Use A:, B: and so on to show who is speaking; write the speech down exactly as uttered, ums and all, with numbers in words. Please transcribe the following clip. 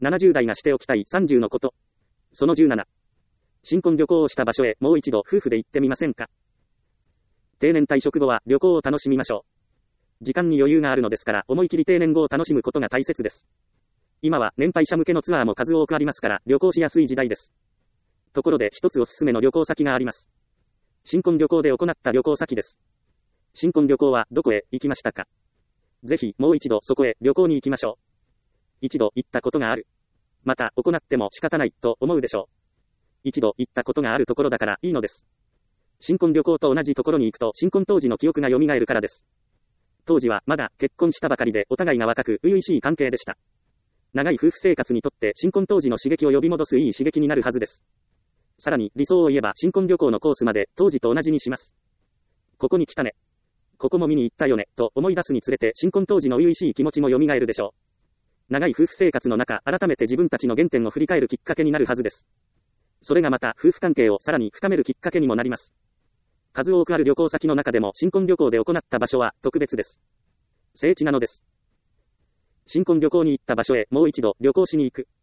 A: ななじゅう代がしておきたいさんじゅうのこと。そのじゅうなな。新婚旅行をした場所へもう一度夫婦で行ってみませんか。定年退職後は旅行を楽しみましょう。時間に余裕があるのですから思い切り定年後を楽しむことが大切です。今は年配者向けのツアーも数多くありますから旅行しやすい時代です。ところで一つおすすめの旅行先があります。新婚旅行で行った旅行先です。新婚旅行はどこへ行きましたか。ぜひもう一度そこへ旅行に行きましょう。一度行ったことがある。また行っても仕方ないと思うでしょう。一度行ったことがあるところだからいいのです。新婚旅行と同じところに行くと新婚当時の記憶が蘇るからです。当時はまだ結婚したばかりでお互いが若く初々しい関係でした。長い夫婦生活にとって新婚当時の刺激を呼び戻すいい刺激になるはずです。さらに理想を言えば新婚旅行のコースまで当時と同じにします。ここに来たね。ここも見に行ったよねと思い出すにつれて新婚当時の初々しい気持ちも蘇るでしょう。長い夫婦生活の中、改めて自分たちの原点を振り返るきっかけになるはずです。それがまた夫婦関係をさらに深めるきっかけにもなります。数多くある旅行先の中でも新婚旅行で行った場所は特別です。聖地なのです。新婚旅行に行った場所へもう一度旅行しに行く。